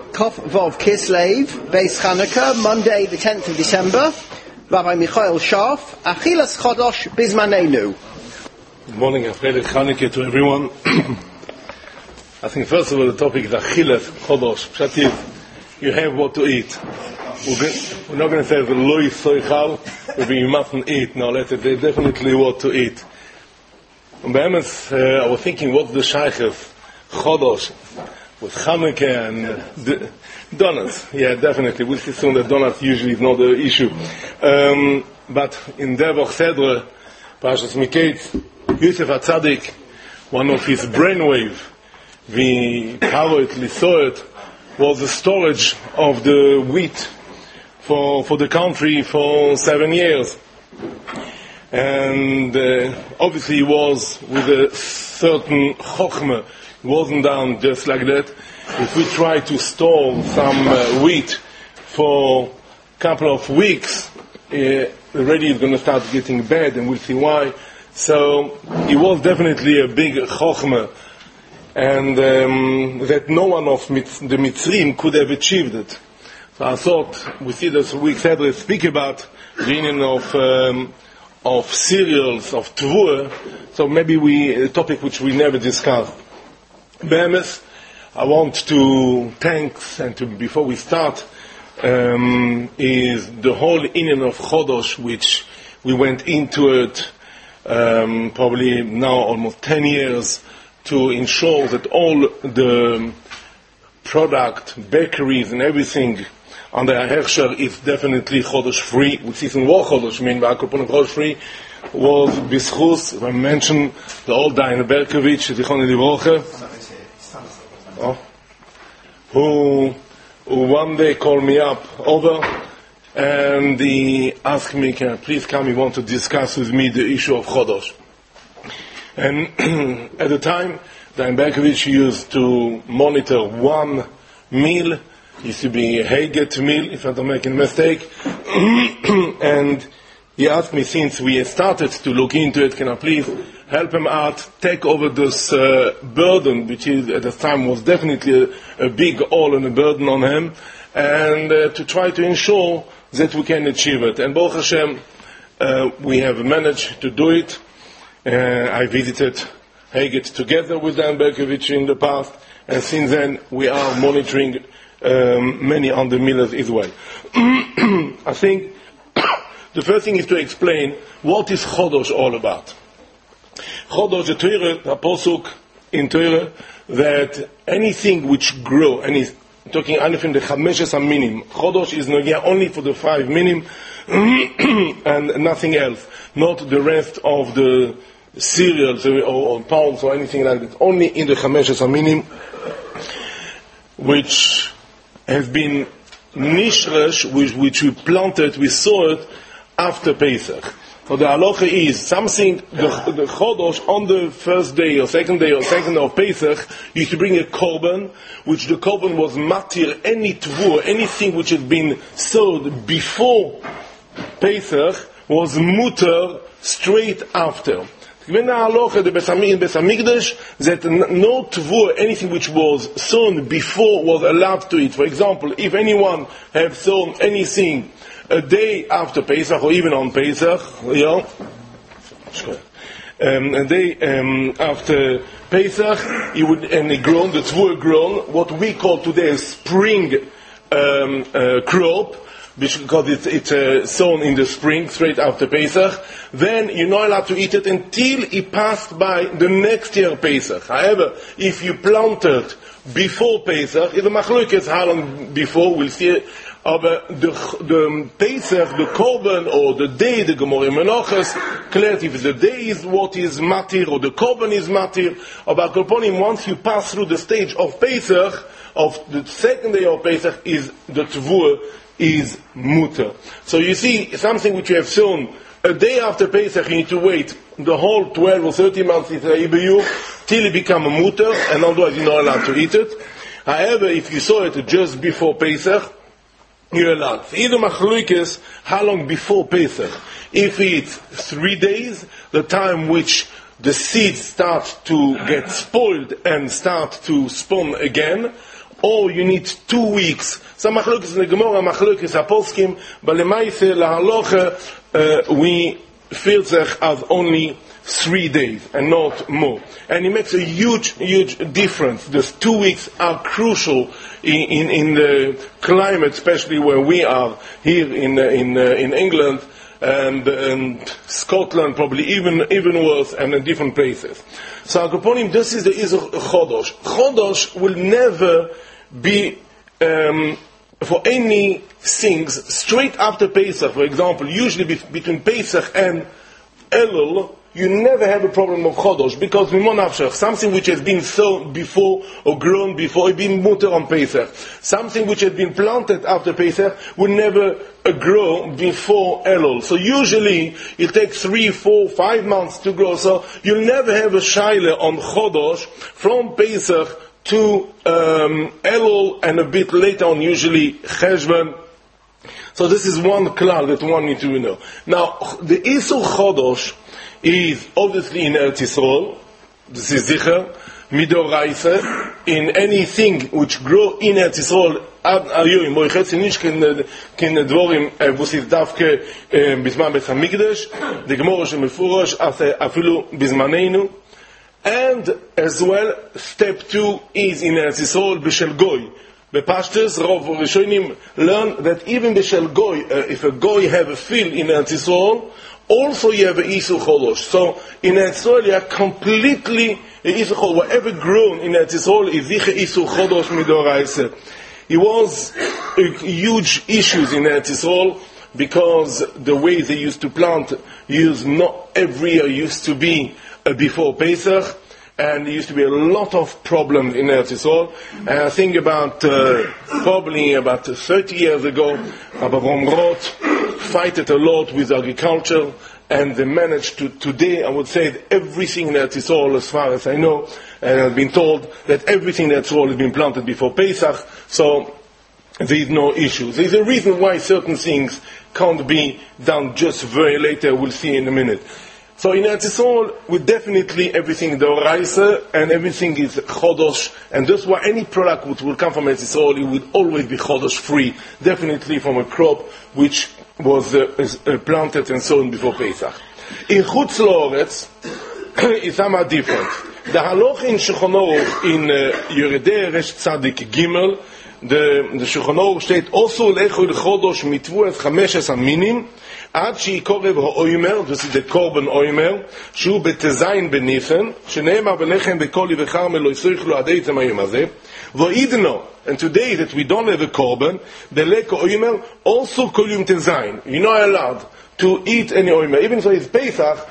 Kof Vov Kislev, Beis Chanukah, Monday the 10th of December. Rabbi Michael Scharf, Achilas Chodosh Bizmanenu. Good morning and Freilich Chanukah to everyone. I think first of all the topic is Achilas Chodosh. Pshat is, you have what to eat. We're not going to say the loy soichal, maybe you mustn't eat. No, there's definitely what to eat. And I was thinking, what's the shaykhs Chodosh with Chanukah and donuts? Yeah, definitely. We'll see soon that donuts usually is not the issue. But in Devach Sedra, Parashas Miketz, Yosef HaTzadik, one of his brainwave, we powered, saw it, was the storage of the wheat for the country for 7 years. And obviously it was with a certain chokhmah. It wasn't done just like that. If we try to store some wheat for a couple of weeks, already it's going to start getting bad, and we'll see why. So it was definitely a big chokhmah, and that no one of the Mitzrim could have achieved it. So I thought we see this week Sedra speak about the union of cereals, of tvur, so maybe a topic which we never discussed. Be'emes, I want to thank, and before we start, is the whole union of Chodosh, which we went into it probably now almost 10 years, to ensure that all the product, bakeries and everything under Hersher is definitely Chodosh free, which is in war Chodosh, mean Chodosh free, was Bischus, if I mentioned the old Dayan Berkovich, Zichron Livrocha, who one day called me up over and he asked me, can I please come, he want to discuss with me the issue of Chodosh. And at the time, Dayan Berkovich used to monitor one meal, used to be a Heiget meal, if I don't make a mistake. And he asked me, since we started to look into it, can I please help him out, take over this burden, which is, at the time was definitely a big all and a burden on him, and to try to ensure that we can achieve it. And Baruch Hashem, we have managed to do it. I visited Heiget together with Dan Berkovich in the past, and since then we are monitoring many other millers as well. I think the first thing is to explain what is Chodosh all about. Chodosh, the Torah, the Pasuk in Torah, that anything which grow, and he's talking anything the Chameshes HaMinim. Chodosh is only for the 5 minim and nothing else, not the rest of the cereals or palms or anything like that. Only in the Chameshes HaMinim, which has been nishresh, which we planted, we saw it after Pesach. So the halacha is something, the Chodosh on the first day or second day of Pesach, you used to bring a korban, which the korban was matir, any tvur, anything which had been sowed before Pesach was muter straight after. When the halacha, the Beis Hamikdash, that no tvur, anything which was sown before was allowed to eat. For example, if anyone have sown anything a day after Pesach, or even on Pesach, a day after Pesach, it would, and it grown, the tvur grown, what we call today a spring crop, because it's sown in the spring, straight after Pesach, then you're not allowed to eat it until it passed by the next year Pesach. However, if you planted before Pesach, it's a machlokes how long before, we'll see it. Aber the Pesach, the Korban, or the day, the Gemara Menachos, clearly if the day is what is matir, or the Korban is matir, but once you pass through the stage of Pesach, of the second day of Pesach, is the Tvur is muter. So you see, something which you have sown a day after Pesach, you need to wait the whole 12 or 13 months till it become a muter, and otherwise you're not allowed to eat it. However, if you saw it just before Pesach, you're allowed. Either machlokes, how long before Pesach? If it's 3 days, the time which the seeds start to get spoiled and start to spawn again, or you need 2 weeks. Some machlokes in the Gemara, machlokes aposkim, but lemaise lahalocha we feel as only 3 days and not more. And it makes a huge difference. Those 2 weeks are crucial in the climate, especially where we are here in England and Scotland, probably even worse, and in different places. So Akoponim, this is the Isur Chodosh. Chodosh will never be for any things straight after Pesach. For example, usually between Pesach and Elul, you never have a problem of Chodosh, because something which has been sown before or grown before, it been mutter on Pesach. Something which has been planted after Pesach will never grow before Elul. So usually it takes 3, 4, 5 months to grow. So you'll never have a shaila on Chodosh from Pesach to Elul, and a bit later on usually Cheshvan. So this is one klal that one needs to know. Now, the Isur Chodosh is obviously in Eretz Yisrael. This is Zicher, Midoraisa, in anything which grow in Eretz Yisrael, עד היום, מויחץ ניש כנדבורים בוסיס דווקא בזמן בית המקדש, דגמור שמפורש אפילו בזמננו. And as well, step 2 is in Eretz Yisrael, B'shel Goy. The pastors, Rov Rishonim, learn that even B'shel Goy, if a Goy have a field in Eretz Yisrael, also you have an Isur Chodosh. So in Eretz Yisrael you are completely Isur Chodosh. Whatever grown in Eretz Yisrael is Isur Chodosh Midoraisa. It was huge issues in Eretz Yisrael, because the way they used to plant, not every year used to be before Pesach, and there used to be a lot of problems in Eretz Yisrael. And I think probably about 30 years ago, Rabbi Avraham Roth fighted a lot with agriculture, and they managed to, today I would say that everything in Eretz Yisrael, as far as I know, and I've been told that everything in Eretz Yisrael has been planted before Pesach, so there is no issue. There is a reason why certain things can't be done just very later, we'll see in a minute. So in Eretz Yisrael, we definitely everything Doraisa, and everything is Chodosh, and that's why any product which will come from Eretz Yisrael, it will always be Chodosh free, definitely from a crop which was planted and sown before Pesach. In Chutz La'oretz, it's somewhat different. The Haloch in Shulchan Aruch in Yeridei Resh Tzadik Gimel, the Shulchan Aruch steht, also lechol Chodosh mitvuas 15 minim, עד שיקורב האוימר, this is the korban oimer, שהוא בתזין בניסן, שנאמר בלחם בקולי וחרמל לא יצריך לו עד עצם היום הזה, ואידנו, and today that we don't have a korban, בלק האוימר, also קולים תזין. You're not allowed to eat any oimer, even though it's Pesach,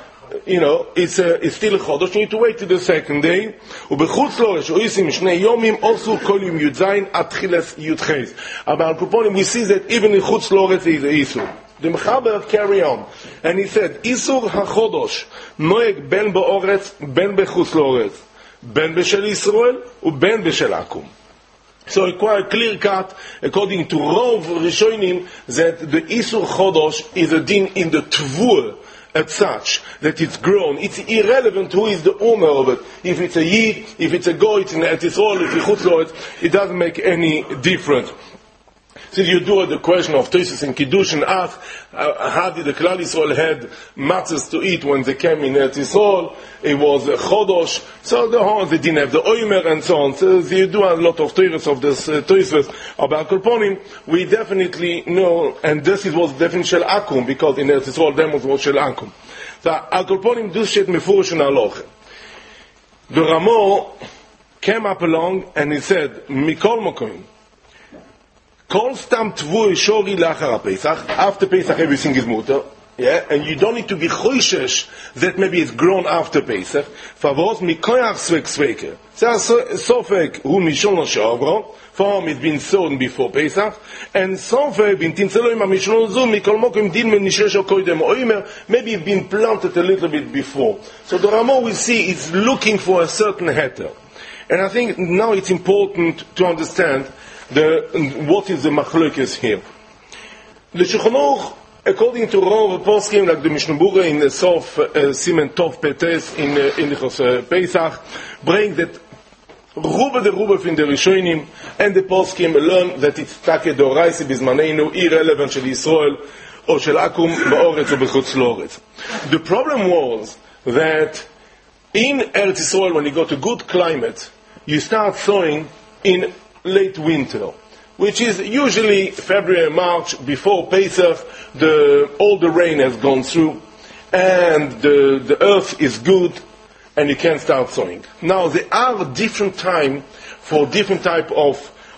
it's still a chodosh, you need to wait till the second day. ובחוץ לארץ, שעושים 2 יומים, also קולים י"ז עד תחילת י"ח. אבל על קופונים, we see that even in חוץ לארץ there is a issue. The Mechaber carry on, and he said, Isur HaChodosh, noeg ben ba'oretz, ben bechutz la'oretz, ben b'shel Yisrael, uben b'shel Akum. So it's quite clear cut, according to Rov Rishonim, that the Isur Chodosh is a din in the Tvur, as such, that it's grown. It's irrelevant who is the owner of it. If it's a Yid, if it's a Goy, it's in Eretz Yisrael, if it's Chutz la'oretz, it doesn't make any difference. Since you do the question of Tosis and Kiddush and ask how did the Klal Yisrael had matzahs to eat when they came in Eretz Yisrael, it was a Chodosh, so they didn't have the Oimer and so on. So you do a lot of Tosis of this Tosis about Kolponim. We definitely know, and this was definitely Shel Akum, because in Eretz Yisrael demos was Shel Akum. So Al Kolponim do shet mefurish in Aloch. The Ramo came up along and he said, Mikol Mokoim, Kol stam tvui shori lachar Pesach. After Pesach, everything is muter. Yeah, and you don't need to be choishesh that maybe it's grown after Pesach. Favos mikoyach svek sveke. Sofek hu mishon shavro. For it's been sown before Pesach, and Sofek bin tinzeloim mishon zu mikol mokim din men nishesho koydem oimer. Maybe it's been planted a little bit before. So the Ramo we see is looking for a certain heter, and I think now it's important to understand what is the machlokes here. The Shulchan Aruch, according to Rov Poskim, like the Mishnah Berurah in the Sof Simen Tov Petes in Ilchos Pesach, bring that Rube the Rube from the Rishonim and the Poskim learn that it's Take Doraisi Bizmanenu, irrelevant shel Yisrael, or shel Akum, Ba'oretz or B'chutz Loretz. The problem was that in Eretz Yisrael, when you got a good climate, you start sowing in late winter, which is usually February, March, before Pesach. All the rain has gone through, and the earth is good, and you can start sowing. Now, there are different time for different type of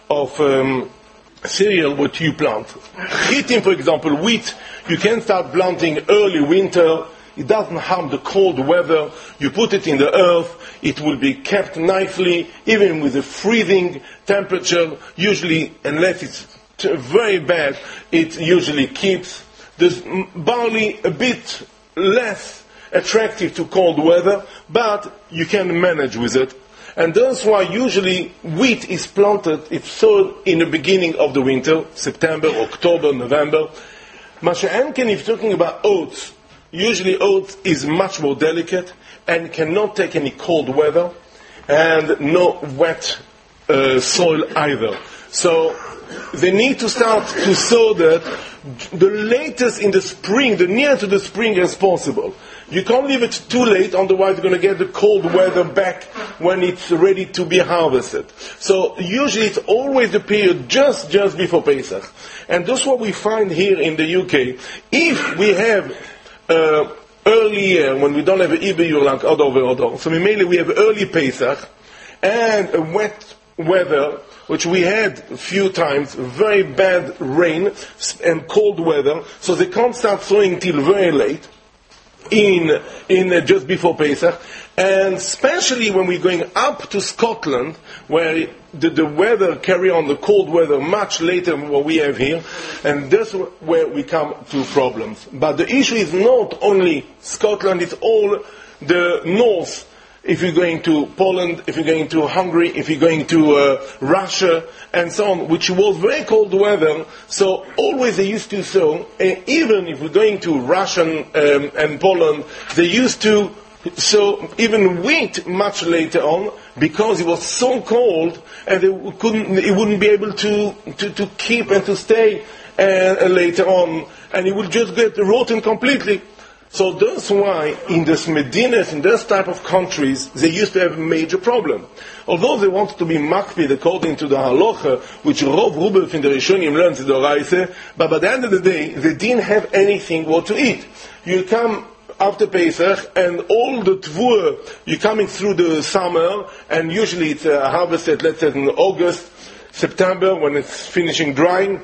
cereal what you plant. Chitim, for example, wheat, you can start planting early winter. It doesn't harm the cold weather. You put it in the earth, it will be kept nicely, even with a freezing temperature. Usually, unless it's very bad, it usually keeps. There's barley a bit less attractive to cold weather, but you can manage with it. And that's why usually wheat is planted, it's sown in the beginning of the winter, September, October, November. Masha'anken, if you're talking about oats, usually oats is much more delicate and cannot take any cold weather and no wet soil either. So they need to start to sow that the latest in the spring, the near to the spring as possible. You can't leave it too late, otherwise you're going to get the cold weather back when it's ready to be harvested. So usually it's always the period just before Pesach. And that's what we find here in the UK. If we have early year, when we don't have an Ibiyur like Adar, so mainly we have early Pesach and a wet weather, which we had a few times, very bad rain and cold weather, so they can't start sowing till very late in just before Pesach, and especially when we're going up to Scotland, where the weather carry on the cold weather much later than what we have here, and that's where we come to problems. But the issue is not only Scotland, it's all the north. If you're going to Poland, if you're going to Hungary, if you're going to Russia, and so on, which was very cold weather, so always they used to sow, even if we're going to Russia and Poland, they used to sow even wheat much later on, because it was so cold, and it wouldn't be able to keep and to stay later on, and it would just get rotten completely. So that's why in this Medinas, in this type of countries, they used to have a major problem. Although they wanted to be makpid according to the halacha, which Rov Rubel from the Rishonim learns in the Oraisa, but by the end of the day, they didn't have anything what to eat. You come after Pesach, and all the tvur, you're coming through the summer, and usually it's harvested, let's say in August, September, when it's finishing drying,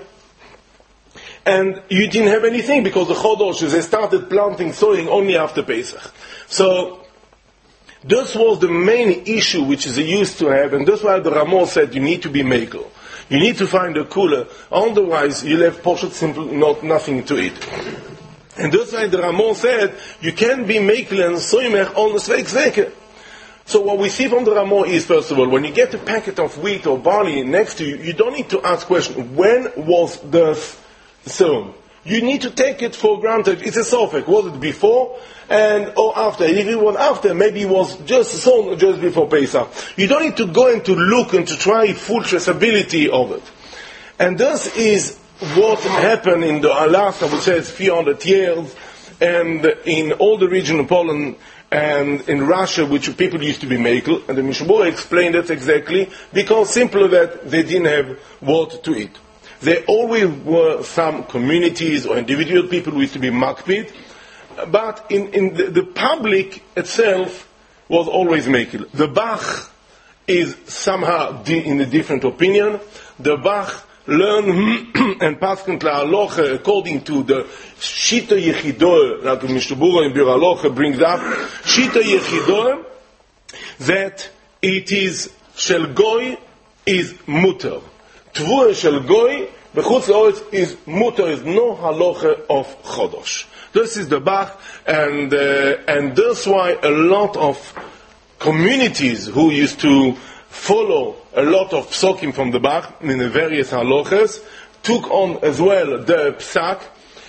and you didn't have anything because the Chodosh, they started planting, sowing only after Pesach. So this was the main issue which they used to have, and that's why the Ramon said you need to be makel. You need to find a cooler, otherwise you'll have poshut simply nothing to eat. And that's why the Ramon said you can be makel and soymech on the sveik. So what we see from the Ramon is, first of all, when you get a packet of wheat or barley next to you, you don't need to ask question, when was this sown? You need to take it for granted. It's a sofek. Was it before or after? And if it was after, maybe it was just sown just before Pesach. You don't need to go and to look and to try full traceability of it. And this is what happened in the Alaska, which says 400 years, and in all the region of Poland and in Russia, which people used to be makel. And the Mishnah explained it exactly, because simply that they didn't have what to eat. There always were some communities or individual people who used to be makpid, but in the public itself was always makel. The Bach is somehow in a different opinion. The Bach learned and paskin la'aloche according to the Shita Yechidoh, like Mishnah in Bir Halocha brings up, Shita Yechidoh, that it is shel goy is mutter. Tvur shel goy, bechutz la'oretz is mutter, is no halacha of chodosh. This is the Bach, and that's why a lot of communities who used to follow a lot of psokim from the Bach in the various halachas took on as well the psak,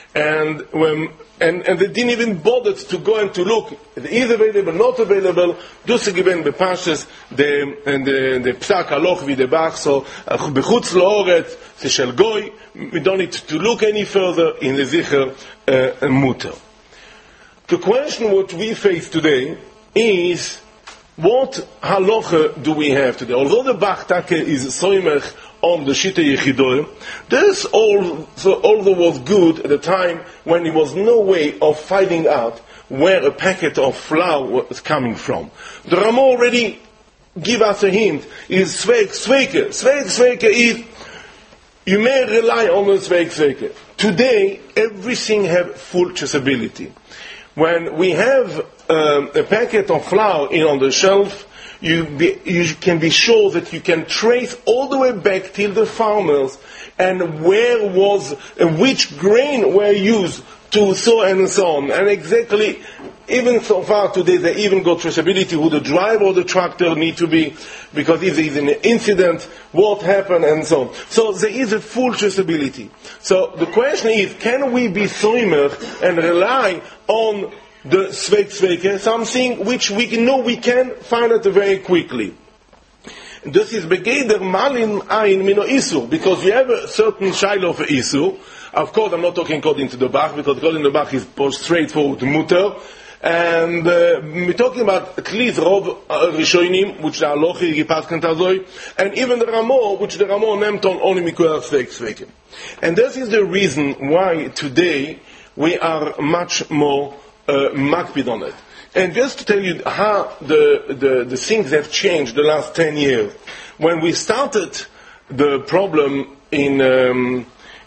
And they didn't even bother to go and to look. It is available, not available. Dus given בפשטס, the פסק הלוך וידבח, so בחוץ לאורץ, זה של גוי, we don't need to look any further in the זיכר מותר. The question what we face today is, what halacha do we have today? Although the Bach Take is soimech on the Shita Yechidorim, this also was good at the time when there was no way of finding out where a packet of flour was coming from. The Rama already give us a hint, is Sveik Sveike. Sveik Sveike is, you may rely on the Sveik Sveike. Today, everything have full traceability. When we have a packet of flour on the shelf, you can be sure that you can trace all the way back till the farmers and where was, which grain were used to sow and so on. And exactly, even so far today, they even got traceability who the driver of the tractor need to be, because if there is an incident, what happened and so on. So there is a full traceability. So the question is, can we be soimer and rely on the Sveik Sveike, something which we know we can find it very quickly. This is begeder malin ein mino isur, because you have a certain shiloh of isur. Of course, I'm not talking according to the Bach, because according to the Bach is straightforward mutter. And we're talking about at least Rov Rishonim, which the Alochi Gipaskan Tazoi, and even the Ramo, which the Ramo named on only Mikuach Sveik Sveike. And this is the reason why today we are much more makpid on it. And just to tell you how the things have changed the last 10 years. When we started the problem of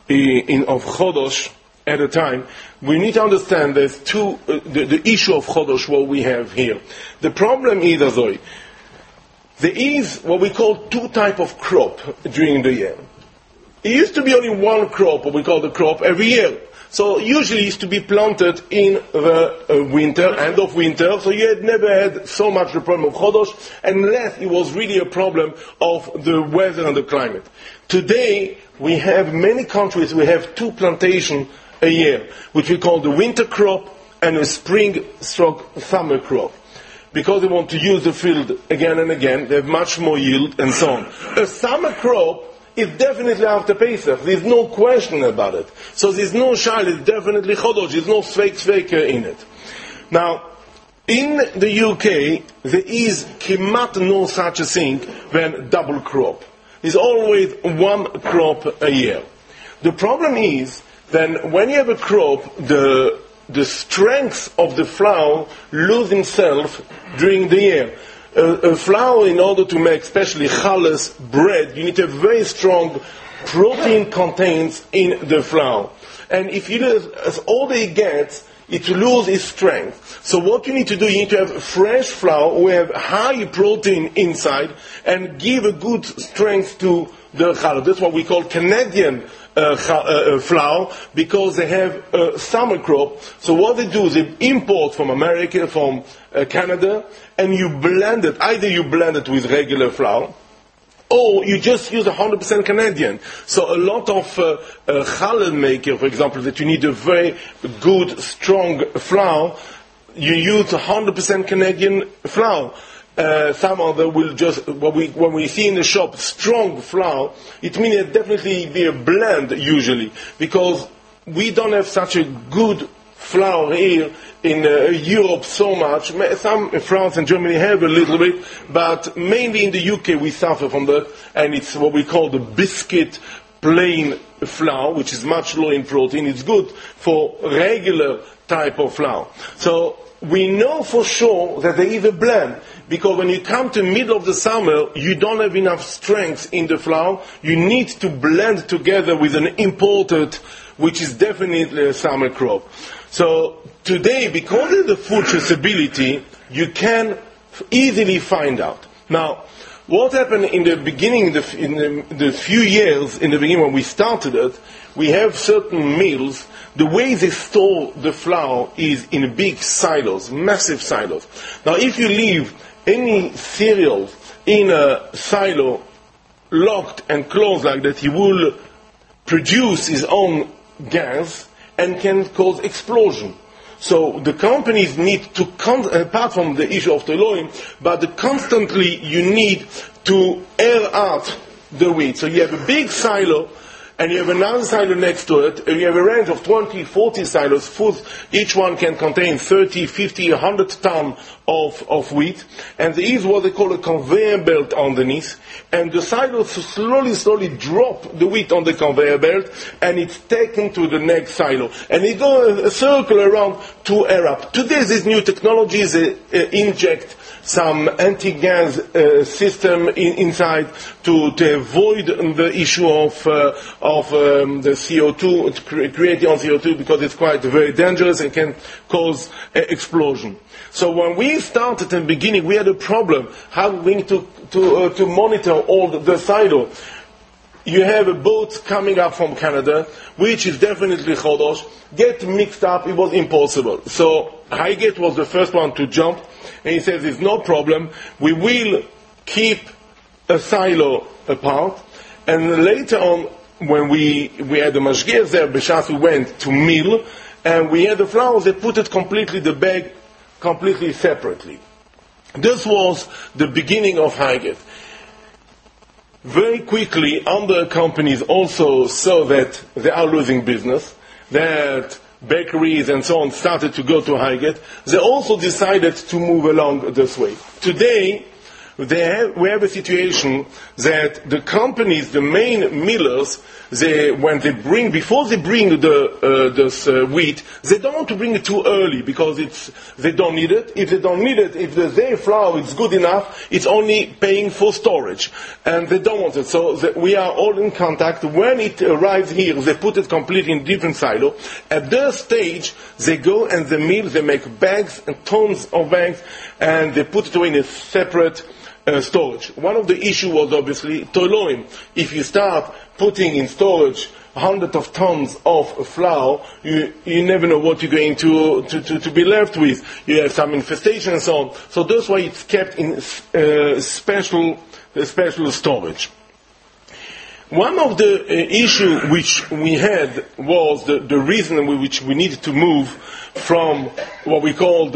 Chodosh at the time, we need to understand there's the issue of Chodosh what we have here. The problem is, Azoi, there is what we call two types of crop during the year. It used to be only one crop, what we call the crop, every year. So usually it used to be planted in the winter, end of winter, so you had never had so much the problem of Chodosh, unless it was really a problem of the weather and the climate. Today, we have many countries, we have two plantations a year, which we call the winter crop and a spring/summer crop. Because they want to use the field again and again, they have much more yield and so on. A summer crop is definitely after Pesach. There's no question about it. So there's no shal, it's definitely Chodosh. There's no Sveik Sveike in it. Now, in the UK, there is kemat no such a thing than double crop. There's always one crop a year. The problem is, then when you have a crop, the strength of the flour loses itself during the year. A flour, in order to make especially challah bread, you need a very strong protein contains in the flour. And if you lose, as older it gets, it loses its strength. So what you need to do, you need to have fresh flour, we have high protein inside, and give a good strength to the challah. That's what we call Canadian flour, because they have a summer crop. So what they do is they import from America, from Canada, and you blend it. Either you blend it with regular flour, or you just use 100% Canadian. So a lot of challah maker, for example, that you need a very good, strong flour, you use 100% Canadian flour. Some other will just, when we see in the shop strong flour, it means it definitely be a blend usually, because we don't have such a good flour here in Europe so much. Some in France and Germany have a little bit, but mainly in the UK we suffer from that, and it's what we call the biscuit plain flour, which is much lower in protein. It's good for regular type of flour. So we know for sure that there is a blend, because when you come to the middle of the summer, you don't have enough strength in the flour. You need to blend together with an imported, which is definitely a summer crop. So today, because of the food traceability, you can easily find out. Now, what happened in the beginning, in the few years, in the beginning when we started it, we have certain mills. The way they store the flour is in big silos, massive silos. Now, if you leave any cereal in a silo, locked and closed like that, he will produce his own gas, and can cause explosion. So the companies need to, apart from the issue of Teloim, but constantly you need to air out the wheat. So you have a big silo, and you have another silo next to it, and you have a range of 20, 40 silos. Each one can contain 30, 50, 100 tons of wheat. And there is what they call a conveyor belt underneath. And the silos slowly drop the wheat on the conveyor belt, and it's taken to the next silo. And it goes a circle around to air up. Today, these new technologies inject some anti-gas system inside to avoid the issue of the CO2, creating on CO2, because it's quite very dangerous and can cause explosion. So when we started in the beginning, we had a problem. How are we going to monitor all the silo? You have a boat coming up from Canada, which is definitely Chodosh, get mixed up, it was impossible. So Highgate was the first one to jump, and he says, it's no problem, we will keep a silo apart, and later on, when we had the mashgiach there, B'shas we went to mill, and we had the flour, they put it completely, the bag, completely separately. This was the beginning of Highgate. Very quickly, other companies also saw that they are losing business, that bakeries and so on started to go to Highgate. They also decided to move along this way. Today, we have a situation that the companies, the main millers, before they bring this wheat, they don't want to bring it too early because they don't need it. If they don't need it, if their flour is good enough, it's only paying for storage, and they don't want it. So we are all in contact. When it arrives here, they put it completely in different silo. At their stage, they go and they mill, they make bags and tons of bags, and they put it in a separate storage. One of the issues was obviously Teloim. If you start putting in storage hundreds of tons of flour, you never know what you're going to be left with. You have some infestation and so on. So that's why it's kept in special storage. One of the issues which we had was the reason which we needed to move from what we called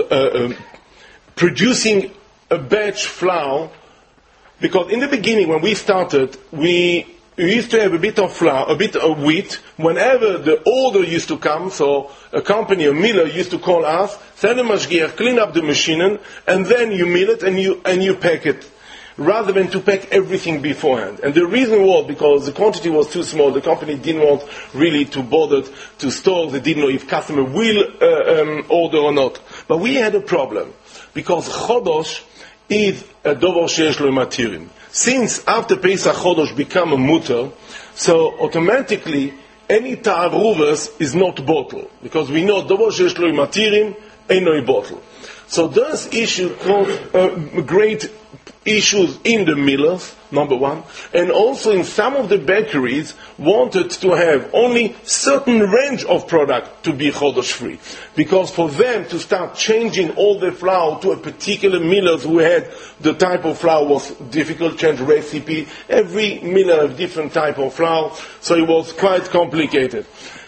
producing a batch flour, because in the beginning when we started, we used to have a bit of flour, a bit of wheat. Whenever the order used to come, so a company, a miller used to call us, send a mashgiach, clean up the machine, and then you mill it and you pack it, rather than to pack everything beforehand. And the reason was because the quantity was too small. The company didn't want really to bother to store. They didn't know if customer will order or not. But we had a problem, because Chodosh is a dover sheyesh lo matirim. Since after Pesach Chodosh become a mutter, so automatically any ta'aruvas is not bottle, because we know dover sheyesh lo matirim ain't no bottle. So this issue caused great issues in the millers, number one, and also in some of the bakeries wanted to have only certain range of product to be Chodosh free. Because for them to start changing all the flour to a particular millers who had the type of flour was difficult, change recipe. Every miller had different type of flour, so it was quite complicated.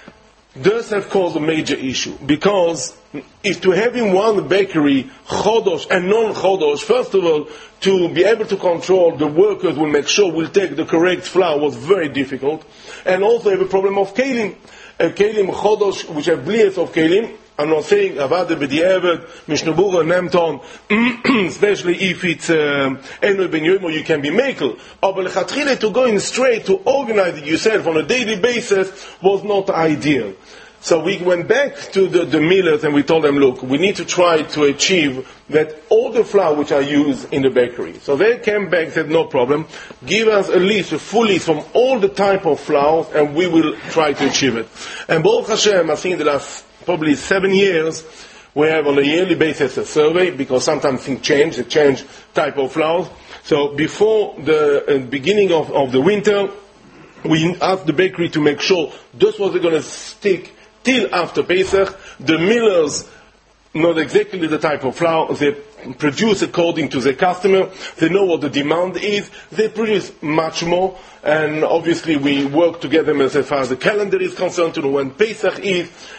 This have caused a major issue, because if to have in one bakery Chodosh and non-Chodosh, first of all, to be able to control the workers will make sure will take the correct flour was very difficult, and also have a problem of kelim. Kelim Chodosh, which have blias of kelim. I'm not saying avada b'diavad, Mishnah Berurah, Nemton, especially if it's Eno ben Yomo, you can be makel. But lechatchile to go in straight to organize it yourself on a daily basis was not ideal. So we went back to the millers and we told them, look, we need to try to achieve that all the flour which are used in the bakery. So they came back and said, no problem, give us a full list from all the type of flour, and we will try to achieve it. And Baruch Hashem, I think the last probably 7 years, we have on a yearly basis a survey, because sometimes things change, they change type of flour. So before the beginning of the winter, we asked the bakery to make sure this was going to stick till after Pesach. The millers know exactly the type of flour. They produce according to the customer. They know what the demand is. They produce much more. And obviously we work together as far as the calendar is concerned to know when Pesach is.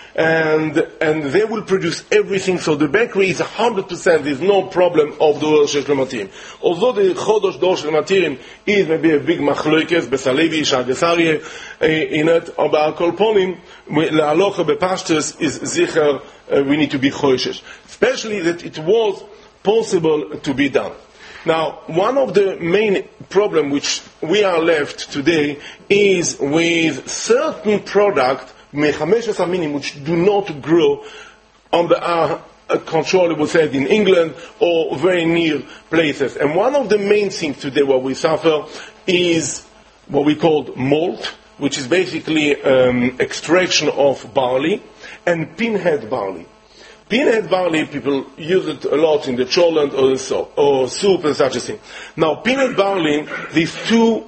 and they will produce everything. So the bakery is 100%. There's no problem of the Dor Shel Matirim. Although the Chodosh Dor Shel Matirim is maybe a big machloikes besalevi shagesarye in it, or ba'akolponim la'alocha bepashtus is zicher. We need to be choishes, especially that it was possible to be done. Now, one of the main problems which we are left today is with certain products, which do not grow under our controllable set in England or very near places. And one of the main things today what we suffer is what we call malt, which is basically extraction of barley, and pinhead barley. Pinhead barley, people use it a lot in the cholent or soup and such a thing. Now, pinhead barley, these two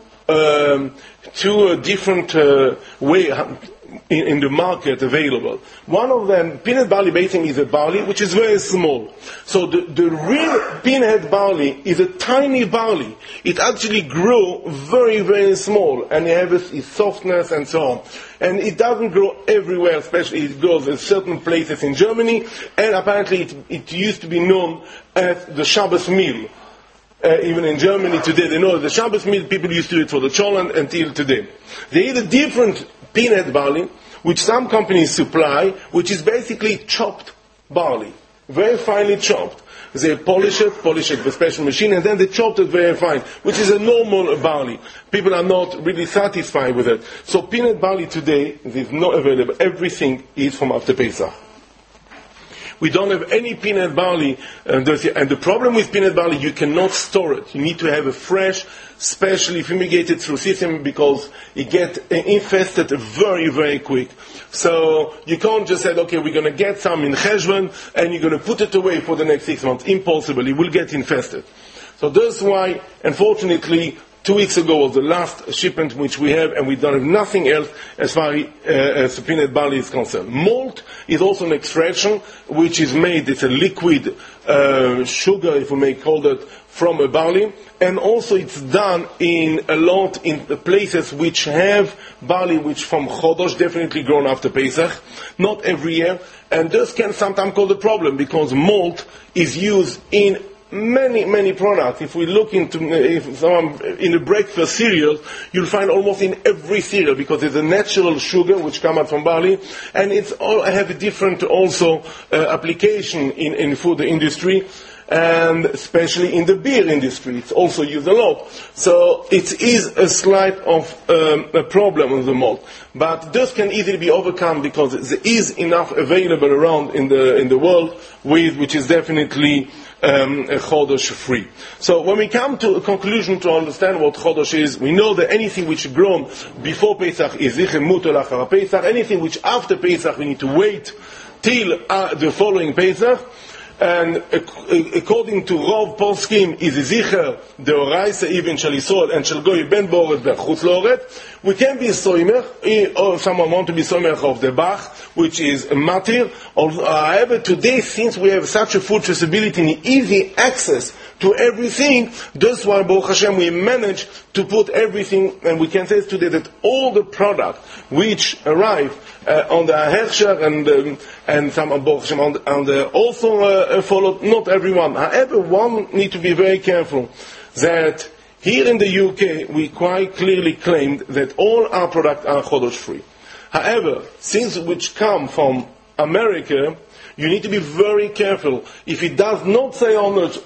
different ways in the market available. One of them, peanut barley basically is a barley which is very small. So the real pinhead barley is a tiny barley. It actually grows very, very small, and it has its softness and so on. And it doesn't grow everywhere, especially it grows in certain places in Germany, and apparently it used to be known as the Shabbos meal. Even in Germany today, they know the Shabbos meal, people used to do it for the cholent until today. They eat a different peanut barley, which some companies supply, which is basically chopped barley, very finely chopped. They polish it with a special machine, and then they chop it very fine, which is a normal barley. People are not really satisfied with it. So peanut barley today is not available. Everything is from after Pesach. We don't have any peanut barley, and the problem with peanut barley, you cannot store it. You need to have a fresh, specially fumigated through system, because it gets infested very, very quick. So you can't just say, okay, we're going to get some in Cheshvan, and you're going to put it away for the next 6 months. Impossible. It will get infested. So that's why, unfortunately, 2 weeks ago was the last shipment which we have, and we don't have nothing else as far as peanut barley is concerned. Malt is also an extraction which is made, it's a liquid sugar, if we may call it, from a barley, and also it's done in a lot in places which have barley which from Chodosh, definitely grown after Pesach, not every year, and this can sometimes cause a problem, because malt is used in many products. If we look into in the breakfast cereals, you'll find almost in every cereal, because it's a natural sugar which comes out from barley, and it's all have a different also application in food industry, and especially in the beer industry. It's also used a lot. So it is a slight of a problem with the malt. But this can easily be overcome, because there is enough available around in the world which is definitely Chodosh free. So when we come to a conclusion to understand what Chodosh is, we know that anything which grown before Pesach is Zicher Muter Lachar Pesach. Anything which after Pesach we need to wait till the following Pesach. And according to Rov Poskim, is Zicher Deoraisa even Shel Yisrael and Shel Goy Ben Boret Bechutz Loret. We can be Soimech, or someone want to be Soimech of the Bach, which is Matir. However, today, since we have such a full traceability and easy access to everything, that's why, Baruch Hashem, we manage to put everything, and we can say today that all the product which arrive on the Hersher and some Baruch Hashem on the also followed, not everyone. However, one need to be very careful that here in the UK, we quite clearly claimed that all our products are Chodosh free. However, things which come from America, you need to be very careful. If it does not say on it,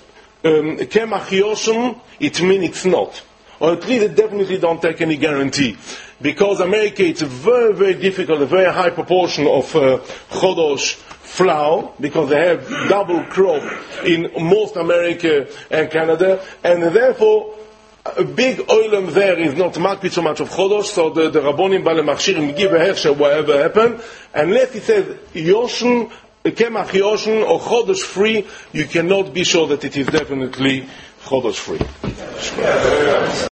Kemach Yoshem, it means it's not. Or at least it definitely don't take any guarantee. Because America, it's a very, very difficult, a very high proportion of Chodosh flour, because they have double crop in most America and Canada, and therefore a big oilem there is not makbid so much of Chodosh, so the Rabbonim Bale Machshirim give a hersher whatever happened, unless it says Yoshen, Kemach Yoshen or Chodosh free, you cannot be sure that it is definitely Chodosh free.